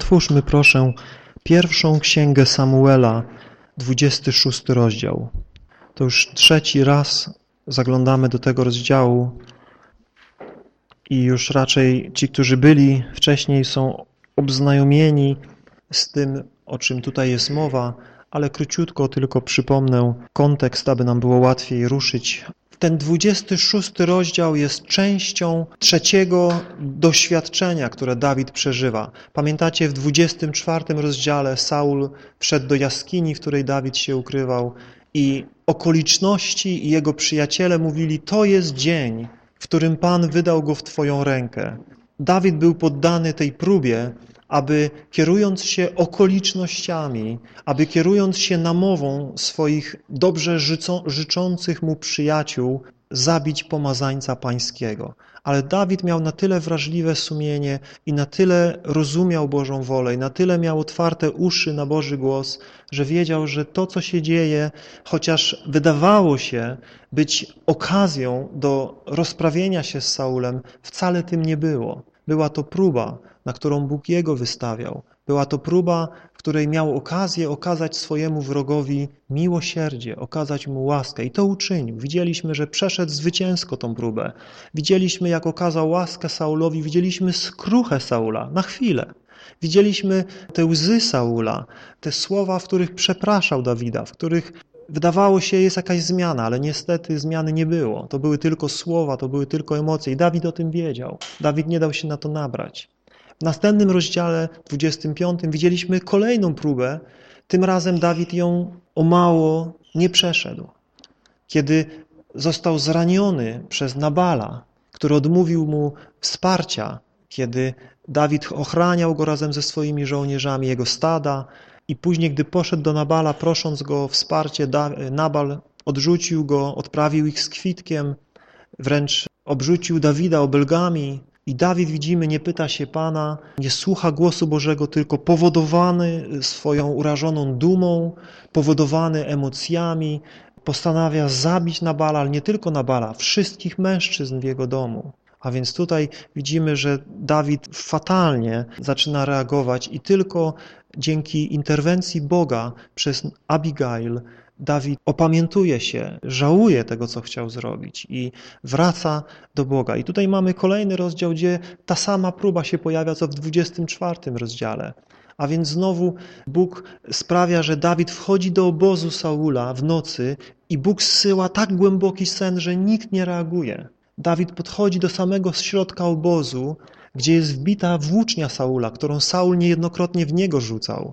Otwórzmy proszę pierwszą księgę Samuela, 26 rozdział. To już trzeci raz zaglądamy do tego rozdziału i już raczej ci, którzy byli wcześniej, są obznajomieni z tym, o czym tutaj jest mowa, ale króciutko tylko przypomnę kontekst, aby nam było łatwiej ruszyć. Ten 26 rozdział jest częścią trzeciego doświadczenia, które Dawid przeżywa. Pamiętacie, w 24 rozdziale Saul wszedł do jaskini, w której Dawid się ukrywał i okoliczności i jego przyjaciele mówili: to jest dzień, w którym Pan wydał go w Twoją rękę. Dawid był poddany tej próbie, aby kierując się okolicznościami, aby kierując się namową swoich dobrze życzących mu przyjaciół, zabić pomazańca pańskiego. Ale Dawid miał na tyle wrażliwe sumienie i na tyle rozumiał Bożą wolę i na tyle miał otwarte uszy na Boży głos, że wiedział, że to, co się dzieje, chociaż wydawało się być okazją do rozprawienia się z Saulem, wcale tym nie było. Była to próba, na którą Bóg jego wystawiał. Była to próba, w której miał okazję okazać swojemu wrogowi miłosierdzie, okazać mu łaskę i to uczynił. Widzieliśmy, że przeszedł zwycięsko tą próbę. Widzieliśmy, jak okazał łaskę Saulowi, widzieliśmy skruchę Saula na chwilę. Widzieliśmy te łzy Saula, te słowa, w których przepraszał Dawida, w których wydawało się, jest jakaś zmiana, ale niestety zmiany nie było. To były tylko słowa, to były tylko emocje i Dawid o tym wiedział. Dawid nie dał się na to nabrać. W następnym rozdziale, 25, widzieliśmy kolejną próbę. Tym razem Dawid ją o mało nie przeszedł. Kiedy został zraniony przez Nabala, który odmówił mu wsparcia, kiedy Dawid ochraniał go razem ze swoimi żołnierzami, jego stada, i później, gdy poszedł do Nabala, prosząc go o wsparcie, Nabal odrzucił go, odprawił ich z kwitkiem, wręcz obrzucił Dawida obelgami. I Dawid, widzimy, nie pyta się Pana, nie słucha głosu Bożego, tylko powodowany swoją urażoną dumą, powodowany emocjami, postanawia zabić Nabala, ale nie tylko Nabala, wszystkich mężczyzn w jego domu. A więc tutaj widzimy, że Dawid fatalnie zaczyna reagować i tylko dzięki interwencji Boga przez Abigail Dawid opamiętuje się, żałuje tego, co chciał zrobić i wraca do Boga. I tutaj mamy kolejny rozdział, gdzie ta sama próba się pojawia, co w 24 rozdziale. A więc znowu Bóg sprawia, że Dawid wchodzi do obozu Saula w nocy i Bóg zsyła tak głęboki sen, że nikt nie reaguje. Dawid podchodzi do samego środka obozu, gdzie jest wbita włócznia Saula, którą Saul niejednokrotnie w niego rzucał.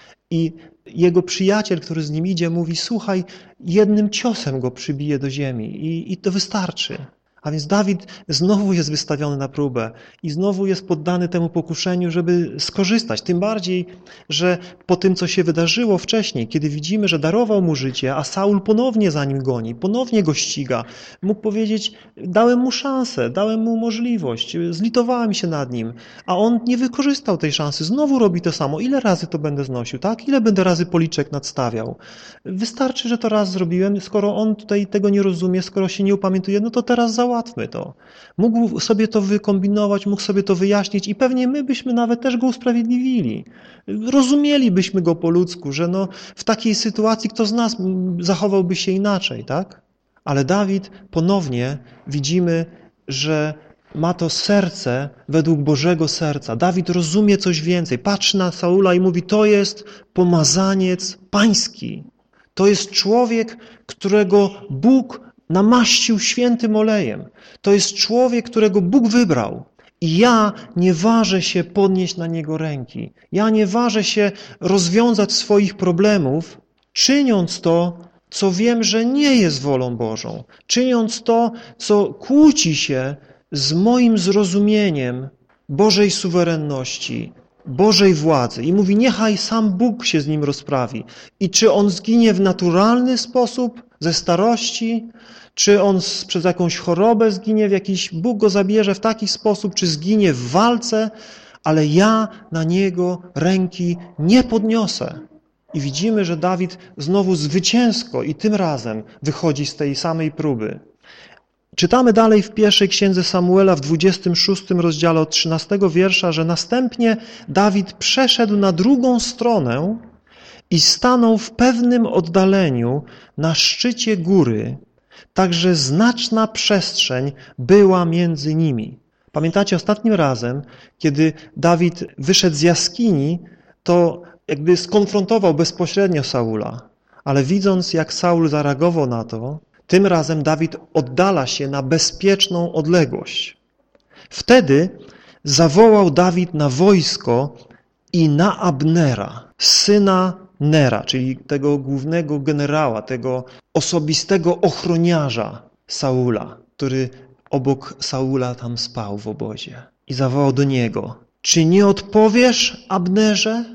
I jego przyjaciel, który z nim idzie, mówi: słuchaj, jednym ciosem go przybije do ziemi i to wystarczy. A więc Dawid znowu jest wystawiony na próbę i znowu jest poddany temu pokuszeniu, żeby skorzystać. Tym bardziej, że po tym, co się wydarzyło wcześniej, kiedy widzimy, że darował mu życie, a Saul ponownie za nim goni, ponownie go ściga, mógł powiedzieć: dałem mu szansę, dałem mu możliwość, zlitowałem się nad nim, a on nie wykorzystał tej szansy. Znowu robi to samo. Ile razy to będę znosił, tak? Ile będę razy policzek nadstawiał? Wystarczy, że to raz zrobiłem. Skoro on tutaj tego nie rozumie, skoro się nie upamiętuje, no to teraz załatwmy to. Mógł sobie to wykombinować, mógł sobie to wyjaśnić i pewnie my byśmy nawet też go usprawiedliwili. Rozumielibyśmy go po ludzku, że no w takiej sytuacji kto z nas zachowałby się inaczej, tak? Ale Dawid ponownie widzimy, że ma to serce według Bożego serca. Dawid rozumie coś więcej. Patrzy na Saula i mówi: to jest pomazaniec pański. To jest człowiek, którego Bóg namaścił świętym olejem. To jest człowiek, którego Bóg wybrał. I ja nie ważę się podnieść na niego ręki. Ja nie ważę się rozwiązać swoich problemów, czyniąc to, co wiem, że nie jest wolą Bożą. Czyniąc to, co kłóci się z moim zrozumieniem Bożej suwerenności, Bożej władzy. I mówi: niechaj sam Bóg się z nim rozprawi. I czy on zginie w naturalny sposób, ze starości, czy on przez jakąś chorobę zginie, Bóg go zabierze w taki sposób, czy zginie w walce, ale ja na niego ręki nie podniosę. I widzimy, że Dawid znowu zwycięsko i tym razem wychodzi z tej samej próby. Czytamy dalej w pierwszej księdze Samuela w 26 rozdziale od 13 wiersza, że następnie Dawid przeszedł na drugą stronę i stanął w pewnym oddaleniu na szczycie góry, tak że znaczna przestrzeń była między nimi. Pamiętacie, ostatnim razem, kiedy Dawid wyszedł z jaskini, to jakby skonfrontował bezpośrednio Saula, ale widząc, jak Saul zareagował na to, tym razem Dawid oddala się na bezpieczną odległość. Wtedy zawołał Dawid na wojsko i na Abnera, syna Nera, czyli tego głównego generała, tego osobistego ochroniarza Saula, który obok Saula tam spał w obozie. I zawołał do niego: czy nie odpowiesz, Abnerze?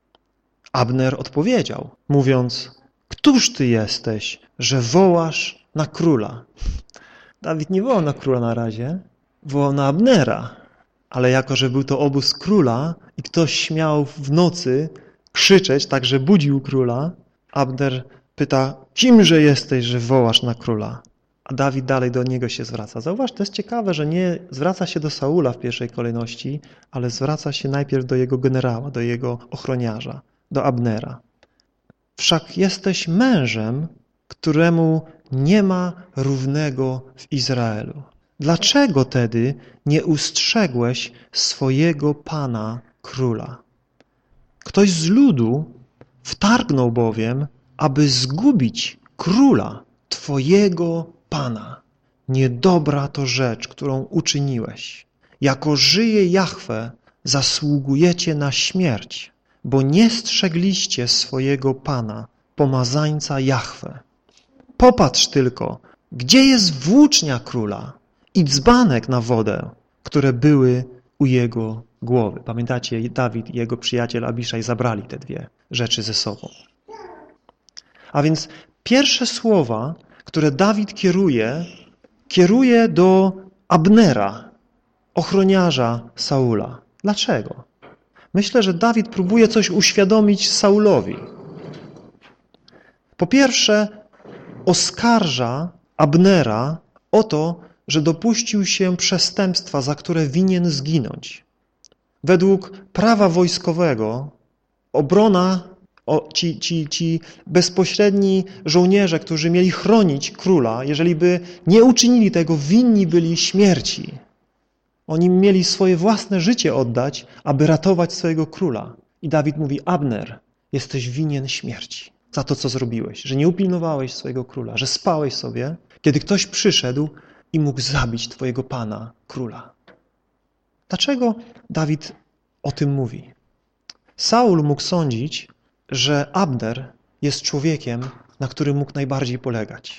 Abner odpowiedział, mówiąc: któż ty jesteś, że wołasz na króla? Dawid nie wołał na króla na razie, wołał na Abnera. Ale jako, że był to obóz króla i ktoś śmiał w nocy krzyczeć, tak że budził króla, Abner pyta: kimże jesteś, że wołasz na króla? A Dawid dalej do niego się zwraca. Zauważ, to jest ciekawe, że nie zwraca się do Saula w pierwszej kolejności, ale zwraca się najpierw do jego generała, do jego ochroniarza, do Abnera. Wszak jesteś mężem, któremu nie ma równego w Izraelu. Dlaczego tedy nie ustrzegłeś swojego pana króla? Ktoś z ludu wtargnął bowiem, aby zgubić króla, twojego pana. Niedobra to rzecz, którą uczyniłeś. Jako żyje Jahwe, zasługujecie na śmierć, bo nie strzegliście swojego pana, pomazańca Jahwe. Popatrz tylko, gdzie jest włócznia króla i dzbanek na wodę, które były u jego głowy. Pamiętacie, Dawid i jego przyjaciel Abiszaj zabrali te dwie rzeczy ze sobą. A więc pierwsze słowa, które Dawid kieruje do Abnera, ochroniarza Saula. Dlaczego? Myślę, że Dawid próbuje coś uświadomić Saulowi. Po pierwsze, oskarża Abnera o to, że dopuścił się przestępstwa, za które winien zginąć. Według prawa wojskowego obrona, ci bezpośredni żołnierze, którzy mieli chronić króla, jeżeli by nie uczynili tego, winni byli śmierci. Oni mieli swoje własne życie oddać, aby ratować swojego króla. I Dawid mówi: Abner, jesteś winien śmierci za to, co zrobiłeś, że nie upilnowałeś swojego króla, że spałeś sobie, kiedy ktoś przyszedł i mógł zabić twojego pana, króla. Dlaczego Dawid o tym mówi? Saul mógł sądzić, że Abner jest człowiekiem, na którym mógł najbardziej polegać.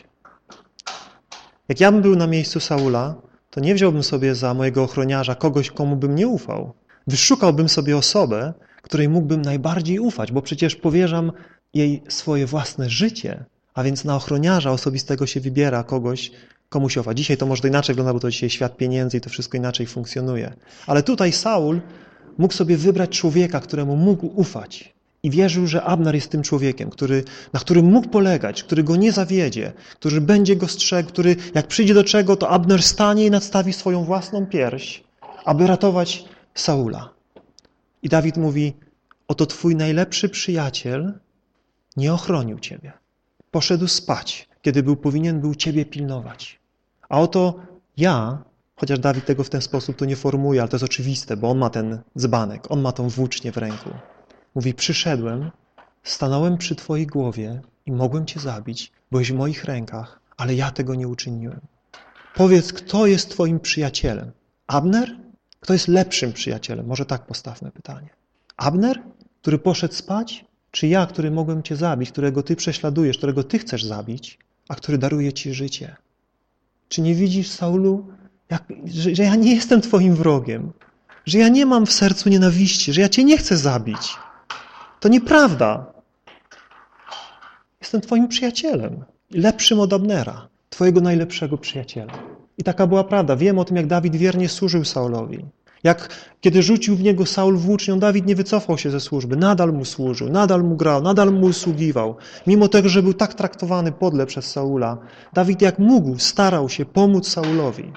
Jak ja bym był na miejscu Saula, to nie wziąłbym sobie za mojego ochroniarza kogoś, komu bym nie ufał. Wyszukałbym sobie osobę, której mógłbym najbardziej ufać, bo przecież powierzam jej swoje własne życie, a więc na ochroniarza osobistego się wybiera kogoś, komu się ufa. Dzisiaj to może inaczej wygląda, bo to dzisiaj świat pieniędzy i to wszystko inaczej funkcjonuje. Ale tutaj Saul mógł sobie wybrać człowieka, któremu mógł ufać. I wierzył, że Abner jest tym człowiekiem, na którym mógł polegać, który go nie zawiedzie, który będzie go strzegł, który jak przyjdzie do czego, to Abner stanie i nadstawi swoją własną pierś, aby ratować Saula. I Dawid mówi: oto twój najlepszy przyjaciel nie ochronił ciebie. Poszedł spać, kiedy powinien był ciebie pilnować. A oto ja, chociaż Dawid tego w ten sposób to nie formuje, ale to jest oczywiste, bo on ma ten dzbanek, on ma tą włócznię w ręku. Mówi: przyszedłem, stanąłem przy twojej głowie i mogłem cię zabić, byłeś w moich rękach, ale ja tego nie uczyniłem. Powiedz, kto jest twoim przyjacielem? Abner? Kto jest lepszym przyjacielem? Może tak postawmy pytanie. Abner, który poszedł spać? Czy ja, który mogłem cię zabić, którego ty prześladujesz, którego ty chcesz zabić, a który daruje ci życie? Czy nie widzisz, Saulu, że ja nie jestem twoim wrogiem, że ja nie mam w sercu nienawiści, że ja cię nie chcę zabić? To nieprawda. Jestem twoim przyjacielem, lepszym od Abnera, twojego najlepszego przyjaciela. I taka była prawda. Wiem o tym, jak Dawid wiernie służył Saulowi. Kiedy rzucił w niego Saul włócznią, Dawid nie wycofał się ze służby. Nadal mu służył, nadal mu grał, nadal mu usługiwał. Mimo tego, że był tak traktowany podle przez Saula, Dawid jak mógł starał się pomóc Saulowi.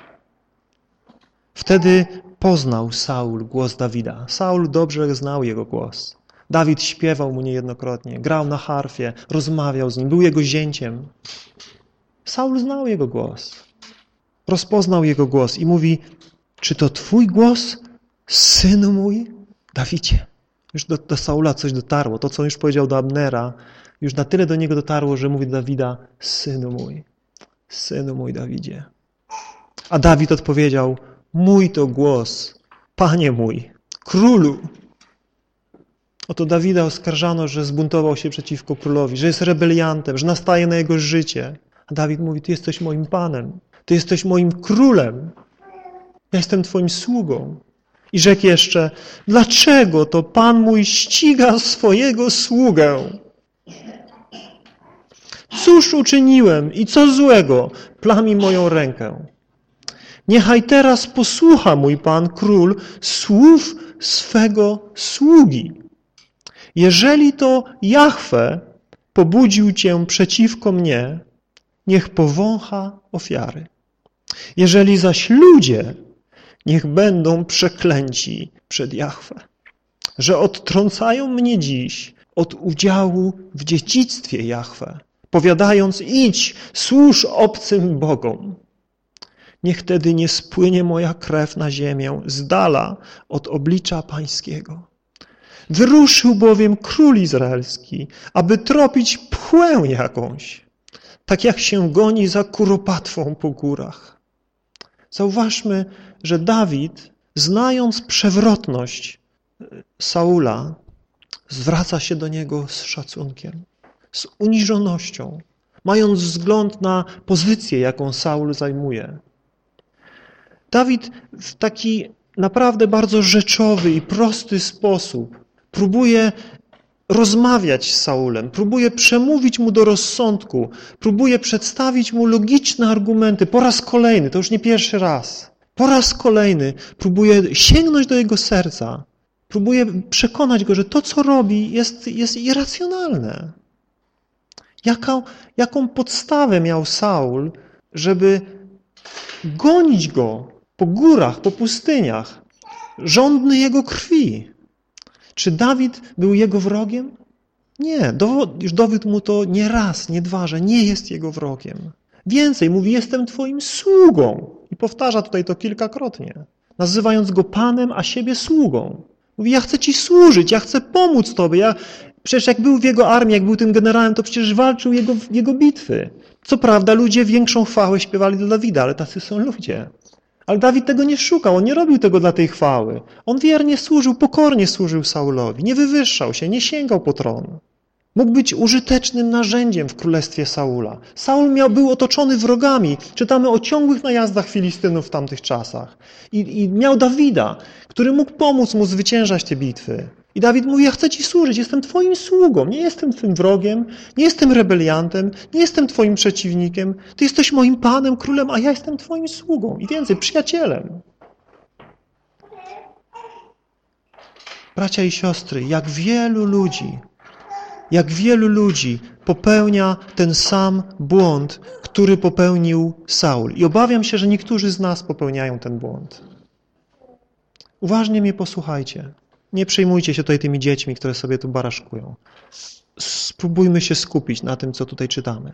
Wtedy poznał Saul głos Dawida. Saul dobrze znał jego głos. Dawid śpiewał mu niejednokrotnie, grał na harfie, rozmawiał z nim, był jego zięciem. Saul znał jego głos. Rozpoznał jego głos i mówi: czy to twój głos, synu mój, Dawidzie? Już do Saula coś dotarło. To, co on już powiedział do Abnera, już na tyle do niego dotarło, że mówi do Dawida: synu mój Dawidzie. A Dawid odpowiedział: mój to głos, panie mój, królu. Oto Dawida oskarżano, że zbuntował się przeciwko królowi, że jest rebeliantem, że nastaje na jego życie. A Dawid mówi: ty jesteś moim panem, ty jesteś moim królem, ja jestem twoim sługą. I rzekł jeszcze: dlaczego to Pan mój ściga swojego sługę? Cóż uczyniłem i co złego plami moją rękę? Niechaj teraz posłucha mój Pan król słów swego sługi. Jeżeli to Jahwe pobudził cię przeciwko mnie, niech powącha ofiary. Jeżeli zaś ludzie, niech będą przeklęci przed Jahwe, że odtrącają mnie dziś od udziału w dziedzictwie Jahwe, powiadając: idź, służ obcym bogom. Niech wtedy nie spłynie moja krew na ziemię z dala od oblicza Pańskiego. Wyruszył bowiem król izraelski, aby tropić pchłę jakąś, tak jak się goni za kuropatwą po górach. Zauważmy, że Dawid, znając przewrotność Saula, zwraca się do niego z szacunkiem, z uniżonością, mając wzgląd na pozycję, jaką Saul zajmuje. Dawid w taki naprawdę bardzo rzeczowy i prosty sposób próbuje rozmawiać z Saulem, próbuje przemówić mu do rozsądku, próbuje przedstawić mu logiczne argumenty. Po raz kolejny, to już nie pierwszy raz, po raz kolejny próbuje sięgnąć do jego serca, próbuje przekonać go, że to, co robi, jest irracjonalne. Jaką podstawę miał Saul, żeby gonić go po górach, po pustyniach, żądny jego krwi? Czy Dawid był jego wrogiem? Nie, już dowiódł mu to nie raz, nie dwa, że nie jest jego wrogiem. Więcej, mówi: jestem twoim sługą. I powtarza tutaj to kilkakrotnie, nazywając go panem, a siebie sługą. Mówi: ja chcę ci służyć, ja chcę pomóc tobie. Przecież jak był w jego armii, jak był tym generałem, to przecież walczył jego bitwy. Co prawda ludzie większą chwałę śpiewali do Dawida, ale tacy są ludzie. Ale Dawid tego nie szukał, on nie robił tego dla tej chwały. On wiernie służył, pokornie służył Saulowi, nie wywyższał się, nie sięgał po tron. Mógł być użytecznym narzędziem w królestwie Saula. Saul był otoczony wrogami. Czytamy o ciągłych najazdach Filistynów w tamtych czasach. I miał Dawida, który mógł pomóc mu zwyciężać te bitwy. I Dawid mówi: ja chcę ci służyć, jestem twoim sługą, nie jestem twym wrogiem, nie jestem rebeliantem, nie jestem twoim przeciwnikiem. Ty jesteś moim panem, królem, a ja jestem twoim sługą. I więcej, przyjacielem. Bracia i siostry, jak wielu ludzi popełnia ten sam błąd, który popełnił Saul. I obawiam się, że niektórzy z nas popełniają ten błąd. Uważnie mnie posłuchajcie. Nie przejmujcie się tutaj tymi dziećmi, które sobie tu baraszkują. Spróbujmy się skupić na tym, co tutaj czytamy.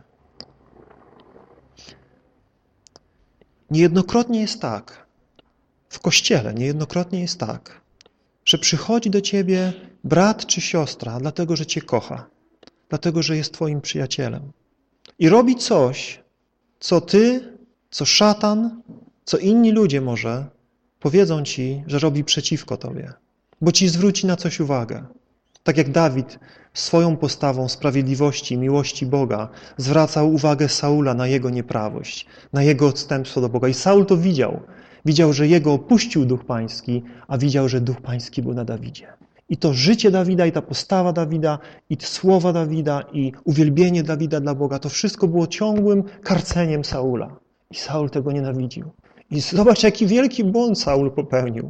Niejednokrotnie jest tak, w Kościele niejednokrotnie jest tak, że przychodzi do ciebie brat czy siostra, dlatego że cię kocha, dlatego że jest twoim przyjacielem. I robi coś, co ty, co szatan, co inni ludzie może powiedzą ci, że robi przeciwko tobie, bo ci zwróci na coś uwagę. Tak jak Dawid swoją postawą sprawiedliwości i miłości Boga zwracał uwagę Saula na jego nieprawość, na jego odstępstwo do Boga. I Saul to widział. Widział, że jego opuścił Duch Pański, a widział, że Duch Pański był na Dawidzie. I to życie Dawida, i ta postawa Dawida, i słowa Dawida, i uwielbienie Dawida dla Boga, to wszystko było ciągłym karceniem Saula. I Saul tego nienawidził. I zobacz, jaki wielki błąd Saul popełnił.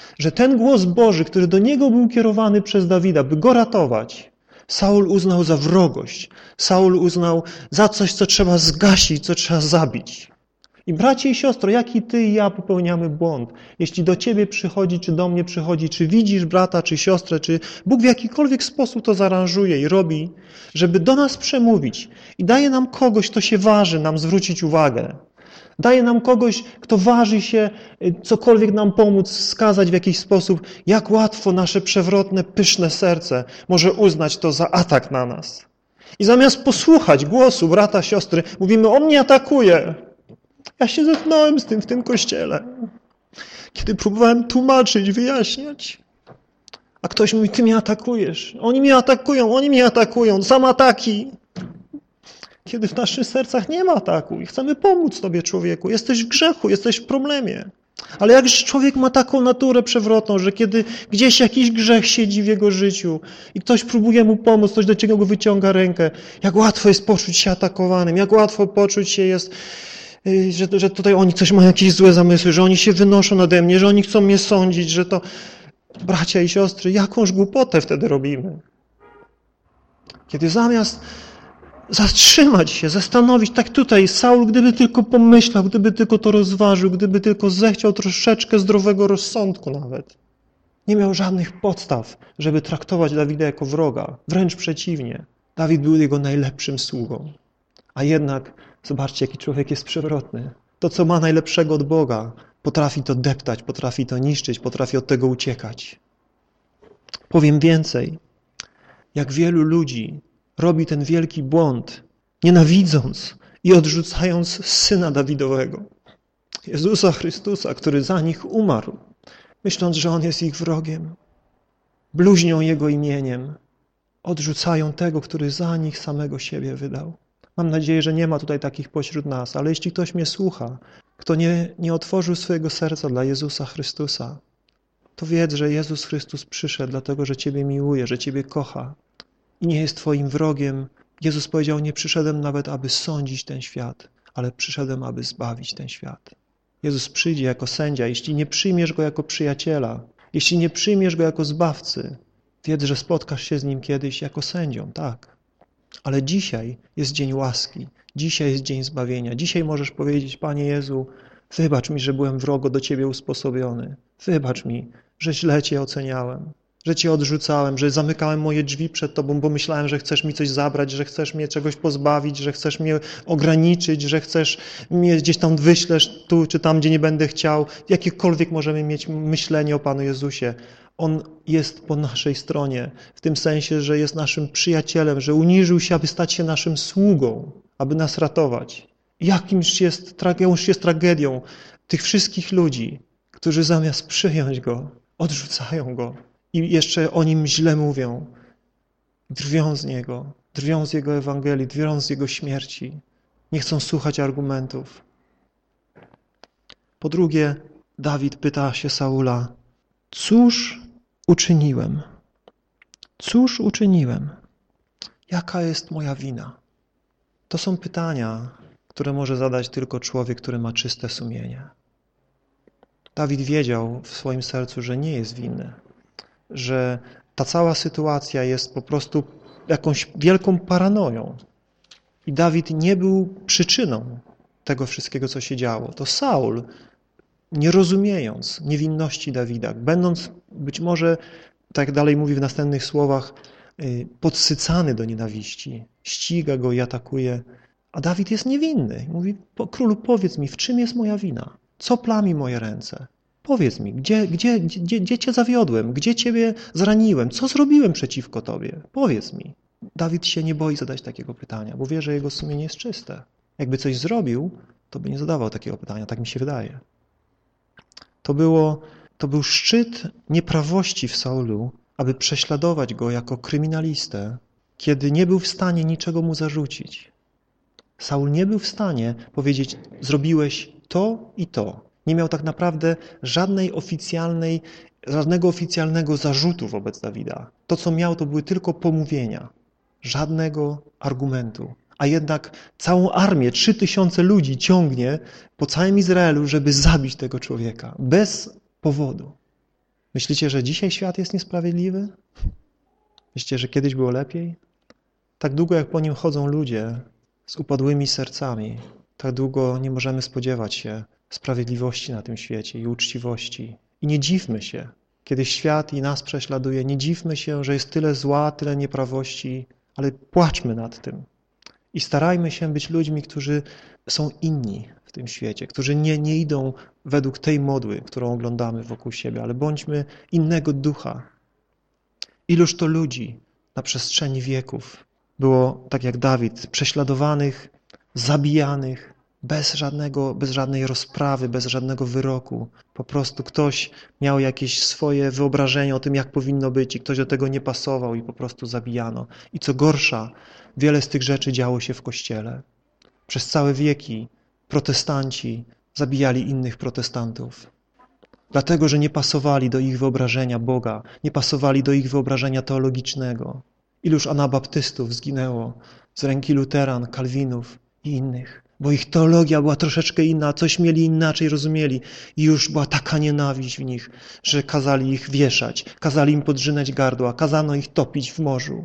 że ten głos Boży, który do niego był kierowany przez Dawida, by go ratować, Saul uznał za wrogość. Saul uznał za coś, co trzeba zgasić, co trzeba zabić. I bracie i siostro, jaki ty i ja popełniamy błąd? Jeśli do ciebie przychodzi, czy do mnie przychodzi, czy widzisz brata, czy siostrę, czy Bóg w jakikolwiek sposób to zaaranżuje i robi, żeby do nas przemówić i daje nam kogoś, kto się waży nam zwrócić uwagę. Daje nam kogoś, kto waży się cokolwiek nam pomóc, wskazać w jakiś sposób, jak łatwo nasze przewrotne, pyszne serce może uznać to za atak na nas. I zamiast posłuchać głosu brata, siostry, mówimy, on mnie atakuje. Ja się zetknąłem z tym w tym kościele. Kiedy próbowałem tłumaczyć, wyjaśniać, a ktoś mówi, ty mnie atakujesz. Oni mnie atakują, sam ataki. Kiedy w naszych sercach nie ma ataku i chcemy pomóc tobie, człowieku. Jesteś w grzechu, jesteś w problemie. Ale jakże człowiek ma taką naturę przewrotną, że kiedy gdzieś jakiś grzech siedzi w jego życiu i ktoś próbuje mu pomóc, ktoś do czego go wyciąga rękę, jak łatwo jest poczuć się atakowanym, jak łatwo poczuć się jest, że tutaj oni coś mają jakieś złe zamysły, że oni się wynoszą nade mnie, że oni chcą mnie sądzić, że to... Bracia i siostry, jakąż głupotę wtedy robimy. Kiedy zamiast zatrzymać się, zastanowić, tak tutaj Saul, gdyby tylko pomyślał, gdyby tylko to rozważył, gdyby tylko zechciał troszeczkę zdrowego rozsądku nawet. Nie miał żadnych podstaw, żeby traktować Dawida jako wroga. Wręcz przeciwnie. Dawid był jego najlepszym sługą. A jednak, zobaczcie, jaki człowiek jest przewrotny. To, co ma najlepszego od Boga, potrafi to deptać, potrafi to niszczyć, potrafi od tego uciekać. Powiem więcej. Jak wielu ludzi robi ten wielki błąd, nienawidząc i odrzucając Syna Dawidowego, Jezusa Chrystusa, który za nich umarł, myśląc, że On jest ich wrogiem. Bluźnią Jego imieniem, odrzucają tego, który za nich samego siebie wydał. Mam nadzieję, że nie ma tutaj takich pośród nas, ale jeśli ktoś mnie słucha, kto nie otworzył swojego serca dla Jezusa Chrystusa, to wiedz, że Jezus Chrystus przyszedł dlatego, że Ciebie miłuje, że Ciebie kocha i nie jest Twoim wrogiem. Jezus powiedział, nie przyszedłem nawet, aby sądzić ten świat, ale przyszedłem, aby zbawić ten świat. Jezus przyjdzie jako sędzia. Jeśli nie przyjmiesz Go jako przyjaciela, jeśli nie przyjmiesz Go jako zbawcy, wiedz, że spotkasz się z Nim kiedyś jako sędzią, tak. Ale dzisiaj jest dzień łaski, dzisiaj jest dzień zbawienia. Dzisiaj możesz powiedzieć, Panie Jezu, wybacz mi, że byłem wrogo do Ciebie usposobiony. Wybacz mi, że źle Cię oceniałem, że Cię odrzucałem, że zamykałem moje drzwi przed Tobą, bo myślałem, że chcesz mi coś zabrać, że chcesz mnie czegoś pozbawić, że chcesz mnie ograniczyć, że chcesz mnie gdzieś tam wyślesz tu czy tam, gdzie nie będę chciał. Jakiekolwiek możemy mieć myślenie o Panu Jezusie. On jest po naszej stronie, w tym sensie, że jest naszym przyjacielem, że uniżył się, aby stać się naszym sługą, aby nas ratować. Jakąż jest tragedią tych wszystkich ludzi, którzy zamiast przyjąć Go, odrzucają Go i jeszcze o Nim źle mówią, drwią z Niego, drwią z Jego Ewangelii, drwią z Jego śmierci. Nie chcą słuchać argumentów. Po drugie, Dawid pyta się Saula, cóż uczyniłem? Cóż uczyniłem? Jaka jest moja wina? To są pytania, które może zadać tylko człowiek, który ma czyste sumienie. Dawid wiedział w swoim sercu, że nie jest winny, że ta cała sytuacja jest po prostu jakąś wielką paranoją. I Dawid nie był przyczyną tego wszystkiego, co się działo. To Saul, nie rozumiejąc niewinności Dawida, będąc być może, tak jak dalej mówi w następnych słowach, podsycany do nienawiści, ściga go i atakuje, a Dawid jest niewinny. Mówi, królu, powiedz mi, w czym jest moja wina? Co plami moje ręce? Powiedz mi, gdzie Cię zawiodłem? Gdzie Ciebie zraniłem? Co zrobiłem przeciwko Tobie? Powiedz mi. Dawid się nie boi zadać takiego pytania, bo wie, że jego sumienie jest czyste. Jakby coś zrobił, to by nie zadawał takiego pytania, tak mi się wydaje. To był szczyt nieprawości w Saulu, aby prześladować go jako kryminalistę, kiedy nie był w stanie niczego mu zarzucić. Saul nie był w stanie powiedzieć, zrobiłeś to i to. Nie miał tak naprawdę żadnego oficjalnego zarzutu wobec Dawida. To, co miał, to były tylko pomówienia. Żadnego argumentu. A jednak całą armię, 3000 ludzi ciągnie po całym Izraelu, żeby zabić tego człowieka. Bez powodu. Myślicie, że dzisiaj świat jest niesprawiedliwy? Myślicie, że kiedyś było lepiej? Tak długo jak po nim chodzą ludzie z upadłymi sercami, tak długo nie możemy spodziewać się sprawiedliwości na tym świecie i uczciwości. I nie dziwmy się, kiedy świat i nas prześladuje, nie dziwmy się, że jest tyle zła, tyle nieprawości, ale płaczmy nad tym. I starajmy się być ludźmi, którzy są inni w tym świecie, którzy nie idą według tej modły, którą oglądamy wokół siebie, ale bądźmy innego ducha. Iluż to ludzi na przestrzeni wieków było, tak jak Dawid, prześladowanych, zabijanych, bez żadnej rozprawy, bez żadnego wyroku. Po prostu ktoś miał jakieś swoje wyobrażenie o tym, jak powinno być i ktoś do tego nie pasował i po prostu zabijano. I co gorsza, wiele z tych rzeczy działo się w Kościele. Przez całe wieki protestanci zabijali innych protestantów. Dlatego, że nie pasowali do ich wyobrażenia Boga, nie pasowali do ich wyobrażenia teologicznego. Iluż anabaptystów zginęło z ręki luteran, kalwinów i innych, bo ich teologia była troszeczkę inna, coś mieli inaczej rozumieli i już była taka nienawiść w nich, że kazali ich wieszać, kazali im podrzynać gardła, kazano ich topić w morzu.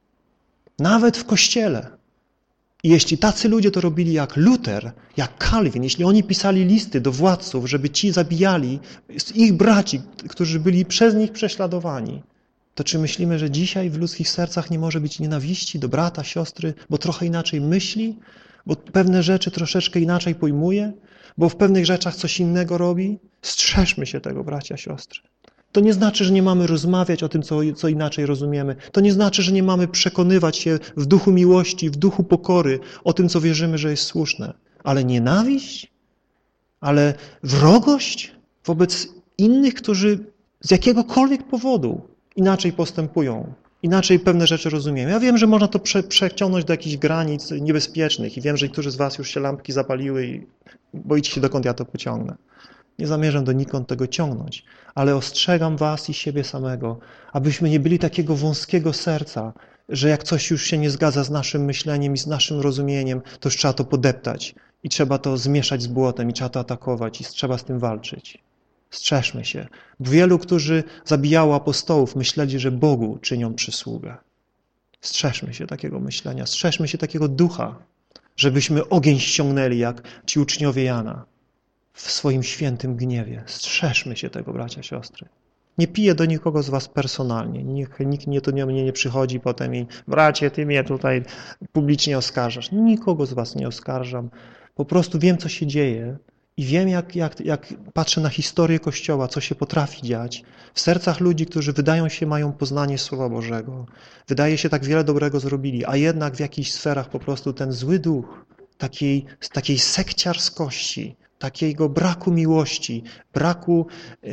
Nawet w Kościele. I jeśli tacy ludzie to robili jak Luter, jak Kalwin, jeśli oni pisali listy do władców, żeby ci zabijali ich braci, którzy byli przez nich prześladowani, to czy myślimy, że dzisiaj w ludzkich sercach nie może być nienawiści do brata, siostry, bo trochę inaczej myśli, bo pewne rzeczy troszeczkę inaczej pojmuje, bo w pewnych rzeczach coś innego robi? Strzeżmy się tego, bracia, siostry. To nie znaczy, że nie mamy rozmawiać o tym, co inaczej rozumiemy. To nie znaczy, że nie mamy przekonywać się w duchu miłości, w duchu pokory o tym, co wierzymy, że jest słuszne. Ale nienawiść? Ale wrogość wobec innych, którzy z jakiegokolwiek powodu inaczej postępują, inaczej pewne rzeczy rozumieją. Ja wiem, że można to przeciągnąć do jakichś granic niebezpiecznych i wiem, że niektórzy z was już się lampki zapaliły i boicie się, dokąd ja to pociągnę. Nie zamierzam donikąd tego ciągnąć, ale ostrzegam was i siebie samego, abyśmy nie byli takiego wąskiego serca, że jak coś już się nie zgadza z naszym myśleniem i z naszym rozumieniem, to już trzeba to podeptać i trzeba to zmieszać z błotem i trzeba to atakować i trzeba z tym walczyć. Strzeżmy się. Wielu, którzy zabijało apostołów, myśleli, że Bogu czynią przysługę. Strzeżmy się takiego myślenia, strzeżmy się takiego ducha, żebyśmy ogień ściągnęli jak ci uczniowie Jana w swoim świętym gniewie. Strzeżmy się tego, bracia, siostry. Nie piję do nikogo z was personalnie. Nikt do mnie nie przychodzi potem i bracie, ty mnie tutaj publicznie oskarżasz. Nikogo z was nie oskarżam. Po prostu wiem, co się dzieje i wiem, jak patrzę na historię Kościoła, co się potrafi dziać w sercach ludzi, którzy wydają się mają poznanie Słowa Bożego. Wydaje się, tak wiele dobrego zrobili, a jednak w jakichś sferach po prostu ten zły duch takiej sekciarskości, takiego braku miłości, braku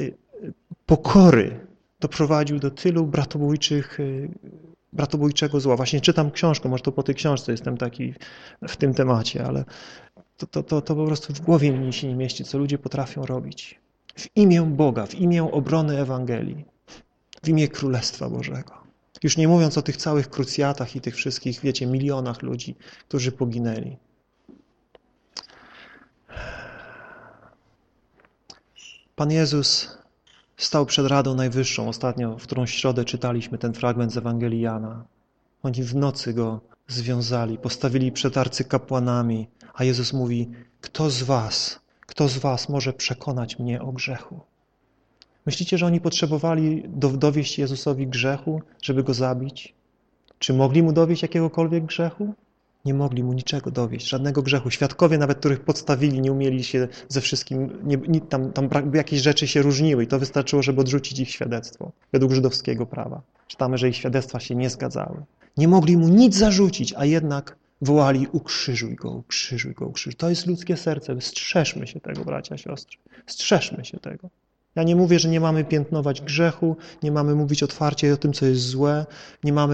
pokory doprowadził do tylu bratobójczego zła. Właśnie czytam książkę, może to po tej książce jestem taki w tym temacie, ale to po prostu w głowie mi się nie mieści, co ludzie potrafią robić. W imię Boga, w imię obrony Ewangelii, w imię Królestwa Bożego. Już nie mówiąc o tych całych krucjatach i tych wszystkich, wiecie, milionach ludzi, którzy poginęli. Pan Jezus stał przed Radą Najwyższą, ostatnio, w którą środę czytaliśmy ten fragment z Ewangelii Jana. Oni w nocy Go związali, postawili przed arcykapłanami, a Jezus mówi, kto z was może przekonać mnie o grzechu? Myślicie, że oni potrzebowali dowieść Jezusowi grzechu, żeby Go zabić? Czy mogli Mu dowieść jakiegokolwiek grzechu? Nie mogli Mu niczego dowieść, żadnego grzechu. Świadkowie nawet, których podstawili, nie umieli się ze wszystkim, tam jakieś rzeczy się różniły i to wystarczyło, żeby odrzucić ich świadectwo według żydowskiego prawa. Czytamy, że ich świadectwa się nie zgadzały. Nie mogli Mu nic zarzucić, a jednak wołali ukrzyżuj Go, ukrzyżuj Go, ukrzyżuj. To jest ludzkie serce. Strzeżmy się tego, bracia, siostry. Strzeżmy się tego. Ja nie mówię, że nie mamy piętnować grzechu, nie mamy mówić otwarcie o tym, co jest złe, nie mamy